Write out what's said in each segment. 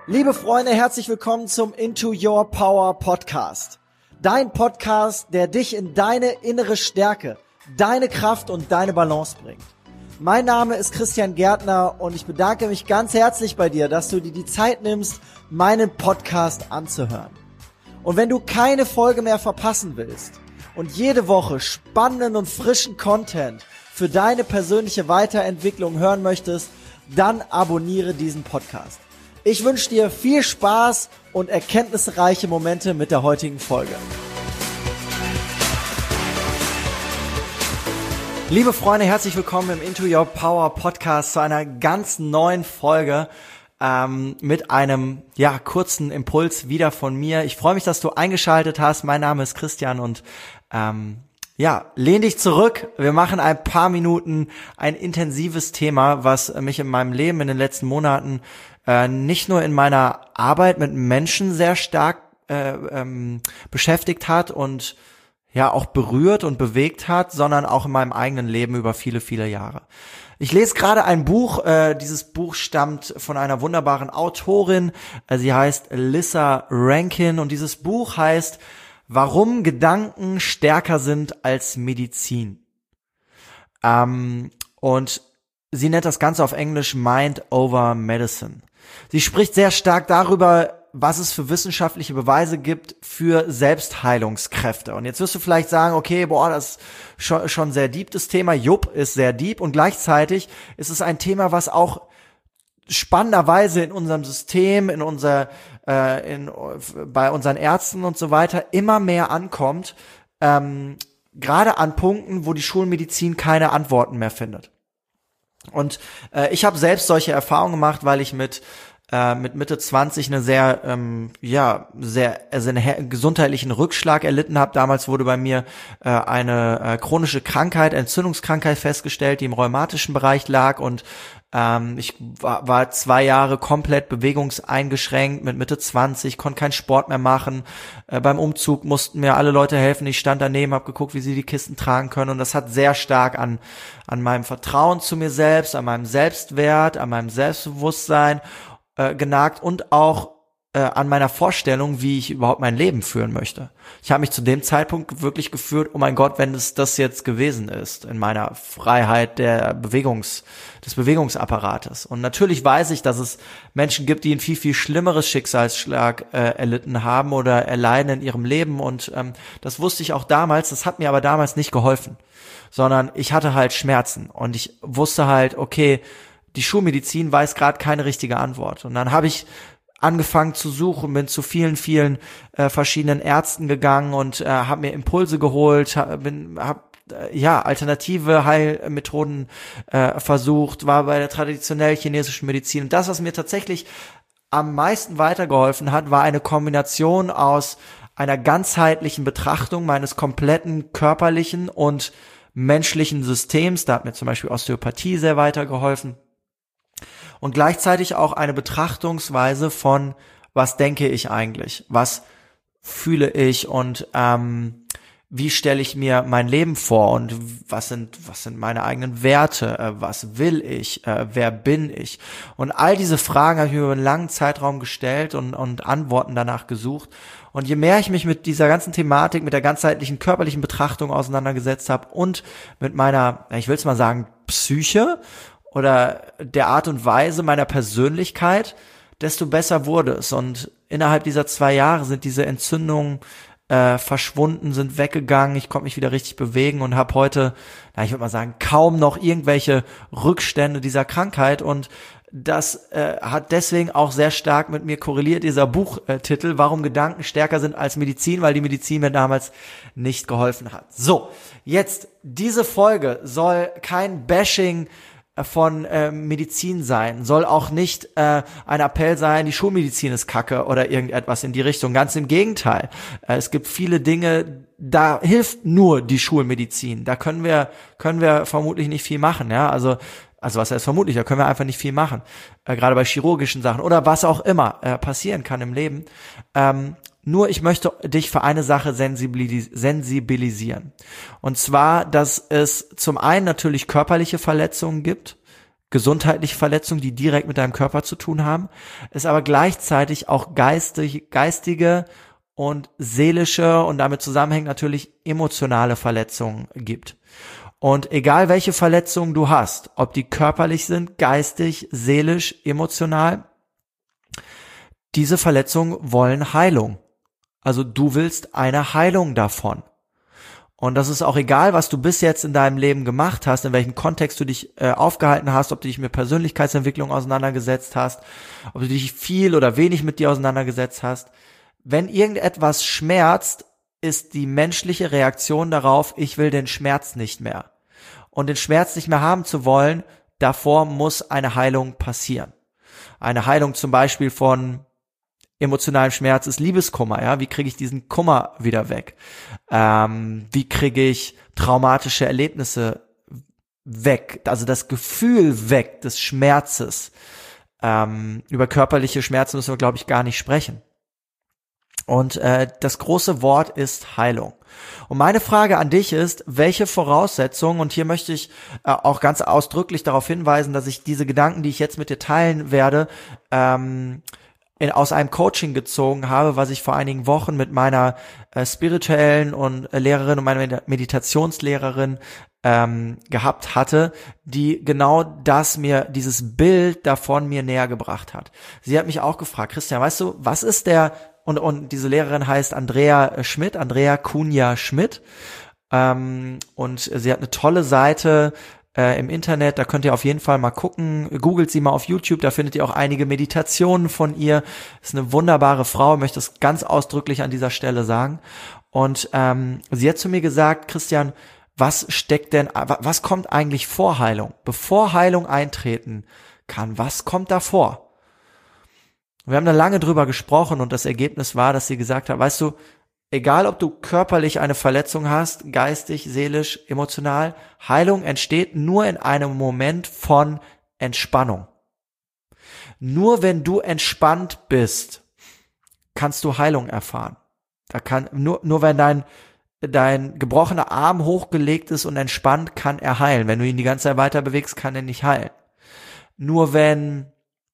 Liebe Freunde, herzlich willkommen zum Into Your Power Podcast. Dein Podcast, der dich in deine innere Stärke, deine Kraft und deine Balance bringt. Mein Name ist Christian Gärtner und ich bedanke mich ganz herzlich bei dir, dass du dir die Zeit nimmst, meinen Podcast anzuhören. Und wenn du keine Folge mehr verpassen willst und jede Woche spannenden und frischen Content für deine persönliche Weiterentwicklung hören möchtest, dann abonniere diesen Podcast. Ich wünsche dir viel Spaß und erkenntnisreiche Momente mit der heutigen Folge. Liebe Freunde, herzlich willkommen im Into Your Power Podcast zu einer ganz neuen Folge mit einem kurzen Impuls wieder von mir. Ich freue mich, dass du eingeschaltet hast. Mein Name ist Christian und lehn dich zurück. Wir machen ein paar Minuten ein intensives Thema, was mich in meinem Leben in den letzten Monaten nicht nur in meiner Arbeit mit Menschen sehr stark beschäftigt hat und auch berührt und bewegt hat, sondern auch in meinem eigenen Leben über viele, viele Jahre. Ich lese gerade ein Buch, dieses Buch stammt von einer wunderbaren Autorin, sie heißt Lissa Rankin und dieses Buch heißt Warum Gedanken stärker sind als Medizin. Und sie nennt das Ganze auf Englisch Mind over Medicine. Sie spricht sehr stark darüber, was es für wissenschaftliche Beweise gibt für Selbstheilungskräfte. Und jetzt wirst du vielleicht sagen, okay, das ist schon sehr deep, das Thema. Jupp, ist sehr deep. Und gleichzeitig ist es ein Thema, was auch spannenderweise in unserem System, bei unseren Ärzten und so weiter immer mehr ankommt, gerade an Punkten, wo die Schulmedizin keine Antworten mehr findet. Und ich habe selbst solche Erfahrungen gemacht, weil ich mit Mitte 20 einen gesundheitlichen Rückschlag erlitten habe. Damals wurde bei mir eine chronische Krankheit, Entzündungskrankheit festgestellt, die im rheumatischen Bereich lag und ich war 2 Jahre komplett bewegungseingeschränkt mit Mitte 20, konnte keinen Sport mehr machen. Beim Umzug mussten mir alle Leute helfen. Ich stand daneben, habe geguckt, wie sie die Kisten tragen können und das hat sehr stark an meinem Vertrauen zu mir selbst, an meinem Selbstwert, an meinem Selbstbewusstsein genagt und auch an meiner Vorstellung, wie ich überhaupt mein Leben führen möchte. Ich habe mich zu dem Zeitpunkt wirklich gefühlt, oh mein Gott, wenn es das jetzt gewesen ist in meiner Freiheit des Bewegungsapparates. Und natürlich weiß ich, dass es Menschen gibt, die ein viel, viel schlimmeres Schicksalsschlag erlitten haben oder erleiden in ihrem Leben und das wusste ich auch damals, das hat mir aber damals nicht geholfen, sondern ich hatte halt Schmerzen und ich wusste halt, okay, die Schulmedizin weiß gerade keine richtige Antwort. Und dann habe ich angefangen zu suchen, bin zu vielen verschiedenen Ärzten gegangen und habe mir Impulse geholt, habe alternative Heilmethoden versucht, war bei der traditionell chinesischen Medizin. Und das, was mir tatsächlich am meisten weitergeholfen hat, war eine Kombination aus einer ganzheitlichen Betrachtung meines kompletten körperlichen und menschlichen Systems. Da hat mir zum Beispiel Osteopathie sehr weitergeholfen. Und gleichzeitig auch eine Betrachtungsweise von, was denke ich eigentlich, was fühle ich und wie stelle ich mir mein Leben vor und was sind meine eigenen Werte, was will ich, wer bin ich? Und all diese Fragen habe ich mir über einen langen Zeitraum gestellt und Antworten danach gesucht. Und je mehr ich mich mit dieser ganzen Thematik, mit der ganzheitlichen körperlichen Betrachtung auseinandergesetzt habe und mit meiner, ich will es mal sagen, Psyche oder der Art und Weise meiner Persönlichkeit, desto besser wurde es. Und innerhalb dieser 2 Jahre sind diese Entzündungen verschwunden, sind weggegangen. Ich konnte mich wieder richtig bewegen und habe heute, ich würde mal sagen, kaum noch irgendwelche Rückstände dieser Krankheit. Und das hat deswegen auch sehr stark mit mir korreliert, dieser Buchtitel, Warum Gedanken stärker sind als Medizin, weil die Medizin mir damals nicht geholfen hat. So, jetzt, diese Folge soll kein Bashing von Medizin sein, soll auch nicht ein Appell sein, die Schulmedizin ist Kacke oder irgendetwas in die Richtung. Ganz im Gegenteil. Es gibt viele Dinge, da hilft nur die Schulmedizin. Da können wir vermutlich nicht viel machen, ja. Also was heißt vermutlich, da können wir einfach nicht viel machen. Gerade bei chirurgischen Sachen oder was auch immer passieren kann im Leben. Nur ich möchte dich für eine Sache sensibilisieren. Und zwar, dass es zum einen natürlich körperliche Verletzungen gibt, gesundheitliche Verletzungen, die direkt mit deinem Körper zu tun haben, es aber gleichzeitig auch geistige und seelische und damit zusammenhängt natürlich emotionale Verletzungen gibt. Und egal welche Verletzungen du hast, ob die körperlich sind, geistig, seelisch, emotional, diese Verletzungen wollen Heilung. Also du willst eine Heilung davon. Und das ist auch egal, was du bis jetzt in deinem Leben gemacht hast, in welchem Kontext du dich aufgehalten hast, ob du dich mit Persönlichkeitsentwicklung auseinandergesetzt hast, ob du dich viel oder wenig mit dir auseinandergesetzt hast. Wenn irgendetwas schmerzt, ist die menschliche Reaktion darauf, ich will den Schmerz nicht mehr. Und den Schmerz nicht mehr haben zu wollen, davor muss eine Heilung passieren. Eine Heilung zum Beispiel von emotionalem Schmerz ist Liebeskummer, ja. Wie kriege ich diesen Kummer wieder weg? Wie kriege ich traumatische Erlebnisse weg? Also das Gefühl weg des Schmerzes. Über körperliche Schmerzen müssen wir, glaube ich, gar nicht sprechen. Und das große Wort ist Heilung. Und meine Frage an dich ist, welche Voraussetzungen, und hier möchte ich auch ganz ausdrücklich darauf hinweisen, dass ich diese Gedanken, die ich jetzt mit dir teilen werde, aus einem Coaching gezogen habe, was ich vor einigen Wochen mit meiner spirituellen und Lehrerin und meiner Meditationslehrerin gehabt hatte, die genau dieses Bild davon mir näher gebracht hat. Sie hat mich auch gefragt, Christian, weißt du, was ist und diese Lehrerin heißt Andrea Cunha Schmidt, und sie hat eine tolle Seite im Internet, da könnt ihr auf jeden Fall mal gucken, googelt sie mal auf YouTube, da findet ihr auch einige Meditationen von ihr, ist eine wunderbare Frau, möchte es ganz ausdrücklich an dieser Stelle sagen, und sie hat zu mir gesagt, Christian, was kommt eigentlich vor Heilung? Bevor Heilung eintreten kann, was kommt davor? Wir haben da lange drüber gesprochen und das Ergebnis war, dass sie gesagt hat, weißt du, egal ob du körperlich eine Verletzung hast, geistig, seelisch, emotional, Heilung entsteht nur in einem Moment von Entspannung. Nur wenn du entspannt bist, kannst du Heilung erfahren. Nur wenn dein gebrochener Arm hochgelegt ist und entspannt, kann er heilen. Wenn du ihn die ganze Zeit weiter bewegst, kann er nicht heilen. Nur wenn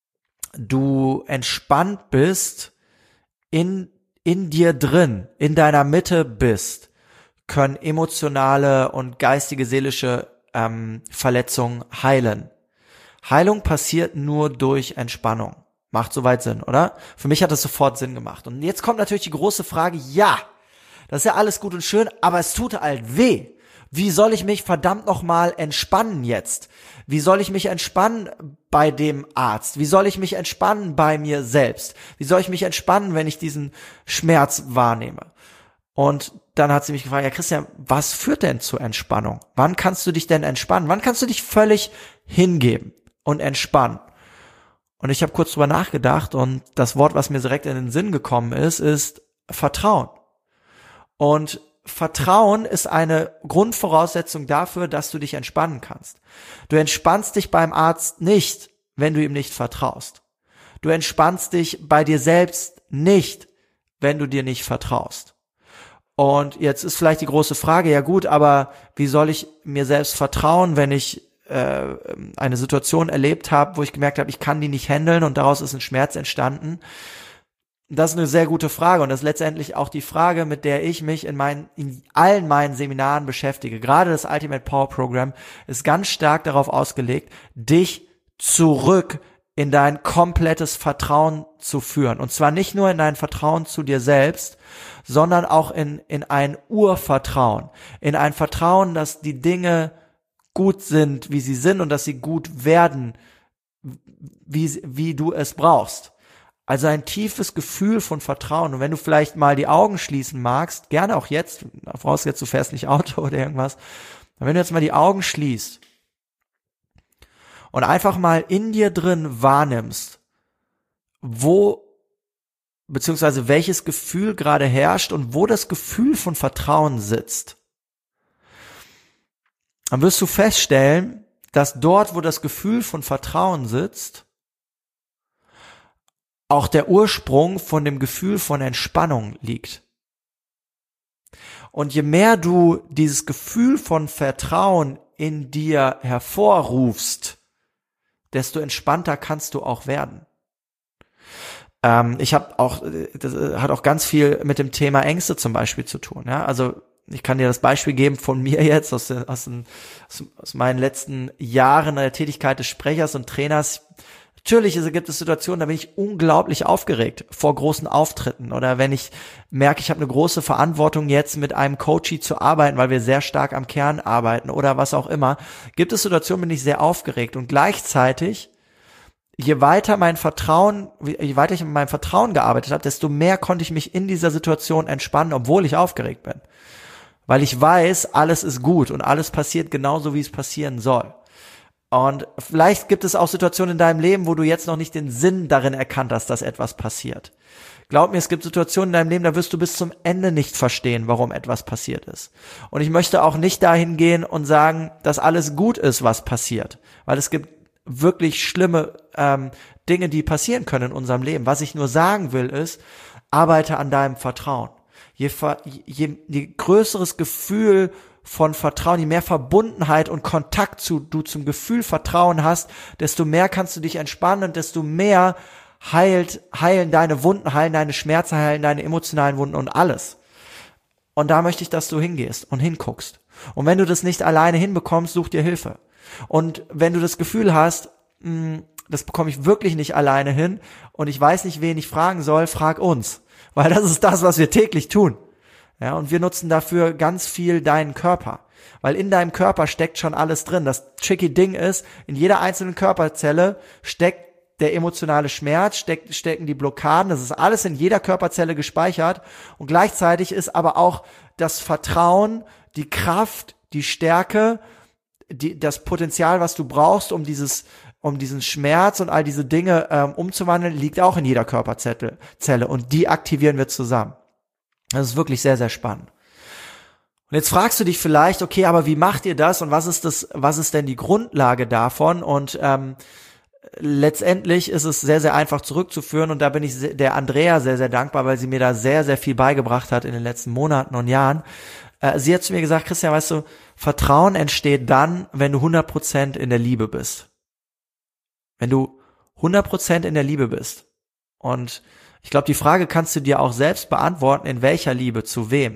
du entspannt bist, in dir drin, in deiner Mitte bist, können emotionale und geistige, seelische Verletzungen heilen. Heilung passiert nur durch Entspannung. Macht soweit Sinn, oder? Für mich hat das sofort Sinn gemacht. Und jetzt kommt natürlich die große Frage, ja, das ist ja alles gut und schön, aber es tut halt weh. Wie soll ich mich verdammt nochmal entspannen jetzt? Wie soll ich mich entspannen bei dem Arzt? Wie soll ich mich entspannen bei mir selbst? Wie soll ich mich entspannen, wenn ich diesen Schmerz wahrnehme? Und dann hat sie mich gefragt, ja Christian, was führt denn zur Entspannung? Wann kannst du dich denn entspannen? Wann kannst du dich völlig hingeben und entspannen? Und ich habe kurz drüber nachgedacht und das Wort, was mir direkt in den Sinn gekommen ist Vertrauen. Und Vertrauen ist eine Grundvoraussetzung dafür, dass du dich entspannen kannst. Du entspannst dich beim Arzt nicht, wenn du ihm nicht vertraust. Du entspannst dich bei dir selbst nicht, wenn du dir nicht vertraust. Und jetzt ist vielleicht die große Frage, ja gut, aber wie soll ich mir selbst vertrauen, wenn ich eine Situation erlebt habe, wo ich gemerkt habe, ich kann die nicht handeln und daraus ist ein Schmerz entstanden? Das ist eine sehr gute Frage und das ist letztendlich auch die Frage, mit der ich mich in allen meinen Seminaren beschäftige. Gerade das Ultimate Power Program ist ganz stark darauf ausgelegt, dich zurück in dein komplettes Vertrauen zu führen. Und zwar nicht nur in dein Vertrauen zu dir selbst, sondern auch in ein Urvertrauen. In ein Vertrauen, dass die Dinge gut sind, wie sie sind und dass sie gut werden, wie du es brauchst. Also ein tiefes Gefühl von Vertrauen. Und wenn du vielleicht mal die Augen schließen magst, gerne auch jetzt, vorausgesetzt du fährst nicht Auto oder irgendwas, wenn du jetzt mal die Augen schließt und einfach mal in dir drin wahrnimmst, beziehungsweise welches Gefühl gerade herrscht und wo das Gefühl von Vertrauen sitzt, dann wirst du feststellen, dass dort, wo das Gefühl von Vertrauen sitzt, auch der Ursprung von dem Gefühl von Entspannung liegt. Und je mehr du dieses Gefühl von Vertrauen in dir hervorrufst, desto entspannter kannst du auch werden. Ich habe auch, das hat auch ganz viel mit dem Thema Ängste zum Beispiel zu tun. Ja, also ich kann dir das Beispiel geben von mir jetzt aus meinen letzten Jahren der Tätigkeit des Sprechers und Trainers. Natürlich gibt es Situationen, da bin ich unglaublich aufgeregt vor großen Auftritten oder wenn ich merke, ich habe eine große Verantwortung jetzt mit einem Coachee zu arbeiten, weil wir sehr stark am Kern arbeiten oder was auch immer, gibt es Situationen, bin ich sehr aufgeregt und gleichzeitig, je weiter ich mit meinem Vertrauen gearbeitet habe, desto mehr konnte ich mich in dieser Situation entspannen, obwohl ich aufgeregt bin. Weil ich weiß, alles ist gut und alles passiert genauso, wie es passieren soll. Und vielleicht gibt es auch Situationen in deinem Leben, wo du jetzt noch nicht den Sinn darin erkannt hast, dass etwas passiert. Glaub mir, es gibt Situationen in deinem Leben, da wirst du bis zum Ende nicht verstehen, warum etwas passiert ist. Und ich möchte auch nicht dahin gehen und sagen, dass alles gut ist, was passiert. Weil es gibt wirklich schlimme Dinge, die passieren können in unserem Leben. Was ich nur sagen will, ist, arbeite an deinem Vertrauen. Je größeres Gefühl von Vertrauen, je mehr Verbundenheit und Kontakt du zum Gefühl Vertrauen hast, desto mehr kannst du dich entspannen und desto mehr heilen deine Wunden, heilen deine Schmerzen, heilen deine emotionalen Wunden und alles. Und da möchte ich, dass du hingehst und hinguckst. Und wenn du das nicht alleine hinbekommst, such dir Hilfe. Und wenn du das Gefühl hast, das bekomme ich wirklich nicht alleine hin und ich weiß nicht, wen ich fragen soll, frag uns. Weil das ist das, was wir täglich tun. Ja, und wir nutzen dafür ganz viel deinen Körper. Weil in deinem Körper steckt schon alles drin. Das tricky Ding ist, in jeder einzelnen Körperzelle steckt der emotionale Schmerz, stecken die Blockaden. Das ist alles in jeder Körperzelle gespeichert. Und gleichzeitig ist aber auch das Vertrauen, die Kraft, die Stärke, das Potenzial, was du brauchst, um diesen Schmerz und all diese Dinge umzuwandeln, liegt auch in jeder Körperzelle. Und die aktivieren wir zusammen. Das ist wirklich sehr, sehr spannend. Und jetzt fragst du dich vielleicht, okay, aber wie macht ihr das und was ist denn die Grundlage davon? Und letztendlich ist es sehr, sehr einfach zurückzuführen und da bin ich der Andrea sehr, sehr dankbar, weil sie mir da sehr, sehr viel beigebracht hat in den letzten Monaten und Jahren. Sie hat zu mir gesagt, Christian, weißt du, Vertrauen entsteht dann, wenn du 100% in der Liebe bist. Wenn du 100% in der Liebe bist. Und ich glaube, die Frage kannst du dir auch selbst beantworten, in welcher Liebe, zu wem?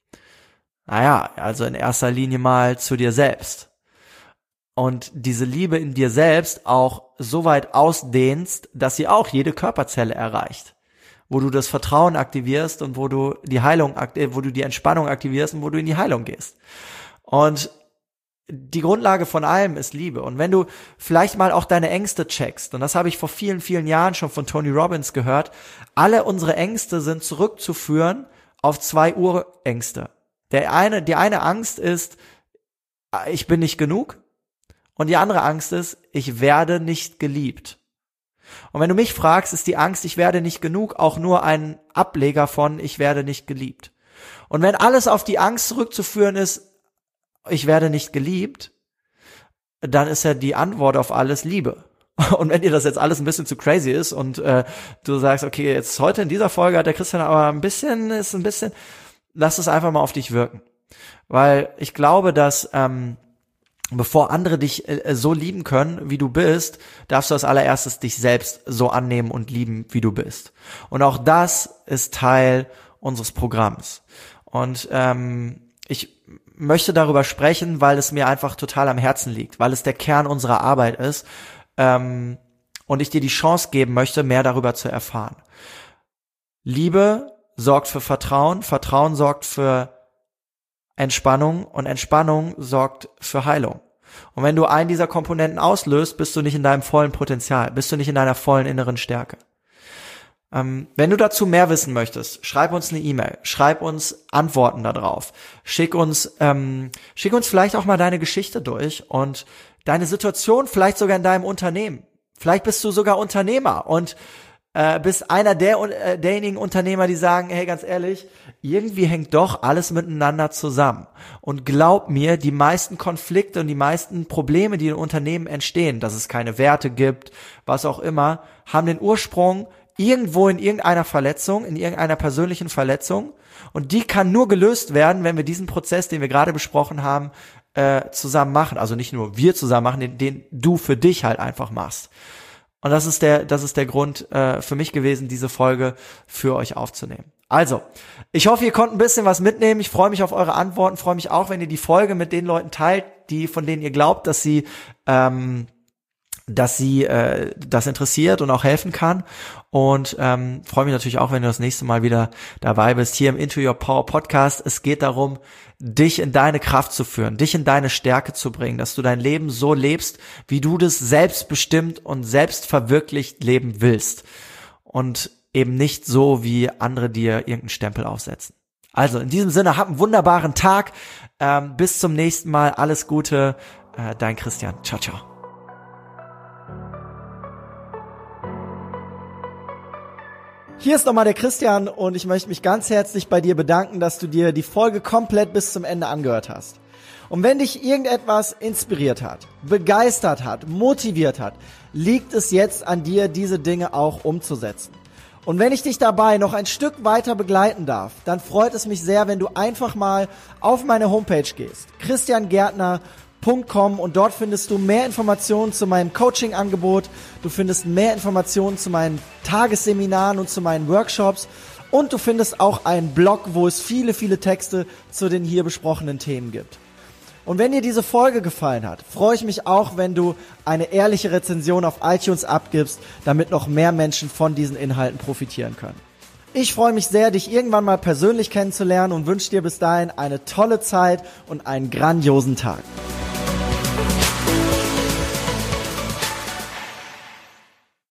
Naja, also in erster Linie mal zu dir selbst. Und diese Liebe in dir selbst auch so weit ausdehnst, dass sie auch jede Körperzelle erreicht. Wo du das Vertrauen aktivierst und wo du die Entspannung aktivierst und wo du in die Heilung gehst. Und die Grundlage von allem ist Liebe. Und wenn du vielleicht mal auch deine Ängste checkst, und das habe ich vor vielen, vielen Jahren schon von Tony Robbins gehört, alle unsere Ängste sind zurückzuführen auf 2 Urängste. Die eine Angst ist, ich bin nicht genug. Und die andere Angst ist, ich werde nicht geliebt. Und wenn du mich fragst, ist die Angst, ich werde nicht genug, auch nur ein Ableger von, ich werde nicht geliebt. Und wenn alles auf die Angst zurückzuführen ist, ich werde nicht geliebt, dann ist ja die Antwort auf alles Liebe. Und wenn dir das jetzt alles ein bisschen zu crazy ist und du sagst, okay, jetzt heute in dieser Folge hat der Christian aber ein bisschen, lass es einfach mal auf dich wirken. Weil ich glaube, dass bevor andere dich so lieben können, wie du bist, darfst du als allererstes dich selbst so annehmen und lieben, wie du bist. Und auch das ist Teil unseres Programms. Und ich möchte darüber sprechen, weil es mir einfach total am Herzen liegt, weil es der Kern unserer Arbeit ist und ich dir die Chance geben möchte, mehr darüber zu erfahren. Liebe sorgt für Vertrauen, Vertrauen sorgt für Entspannung und Entspannung sorgt für Heilung. Und wenn du einen dieser Komponenten auslöst, bist du nicht in deinem vollen Potenzial, bist du nicht in deiner vollen inneren Stärke. Wenn du dazu mehr wissen möchtest, schreib uns eine E-Mail, schreib uns Antworten darauf, schick uns vielleicht auch mal deine Geschichte durch und deine Situation vielleicht sogar in deinem Unternehmen. Vielleicht bist du sogar Unternehmer und bist einer derjenigen Unternehmer, die sagen, hey, ganz ehrlich, irgendwie hängt doch alles miteinander zusammen. Und glaub mir, die meisten Konflikte und die meisten Probleme, die in Unternehmen entstehen, dass es keine Werte gibt, was auch immer, haben den Ursprung irgendwo in irgendeiner Verletzung, in irgendeiner persönlichen Verletzung. Und die kann nur gelöst werden, wenn wir diesen Prozess, den wir gerade besprochen haben, zusammen machen. Also nicht nur wir zusammen machen, den du für dich halt einfach machst. Und das ist der Grund für mich gewesen, diese Folge für euch aufzunehmen. Also, ich hoffe, ihr konnt ein bisschen was mitnehmen. Ich freue mich auf eure Antworten, freue mich auch, wenn ihr die Folge mit den Leuten teilt, von denen ihr glaubt, dass sie das interessiert und auch helfen kann. Und freue mich natürlich auch, wenn du das nächste Mal wieder dabei bist, hier im Into Your Power Podcast. Es geht darum, dich in deine Kraft zu führen, dich in deine Stärke zu bringen, dass du dein Leben so lebst, wie du das selbstbestimmt und selbstverwirklicht leben willst. Und eben nicht so, wie andere dir irgendeinen Stempel aufsetzen. Also in diesem Sinne, hab einen wunderbaren Tag. Bis zum nächsten Mal. Alles Gute. Dein Christian. Ciao, ciao. Hier ist nochmal der Christian und ich möchte mich ganz herzlich bei dir bedanken, dass du dir die Folge komplett bis zum Ende angehört hast. Und wenn dich irgendetwas inspiriert hat, begeistert hat, motiviert hat, liegt es jetzt an dir, diese Dinge auch umzusetzen. Und wenn ich dich dabei noch ein Stück weiter begleiten darf, dann freut es mich sehr, wenn du einfach mal auf meine Homepage gehst, christiangärtner.com, und dort findest du mehr Informationen zu meinem Coaching-Angebot, du findest mehr Informationen zu meinen Tagesseminaren und zu meinen Workshops und du findest auch einen Blog, wo es viele, viele Texte zu den hier besprochenen Themen gibt. Und wenn dir diese Folge gefallen hat, freue ich mich auch, wenn du eine ehrliche Rezension auf iTunes abgibst, damit noch mehr Menschen von diesen Inhalten profitieren können. Ich freue mich sehr, dich irgendwann mal persönlich kennenzulernen und wünsche dir bis dahin eine tolle Zeit und einen grandiosen Tag.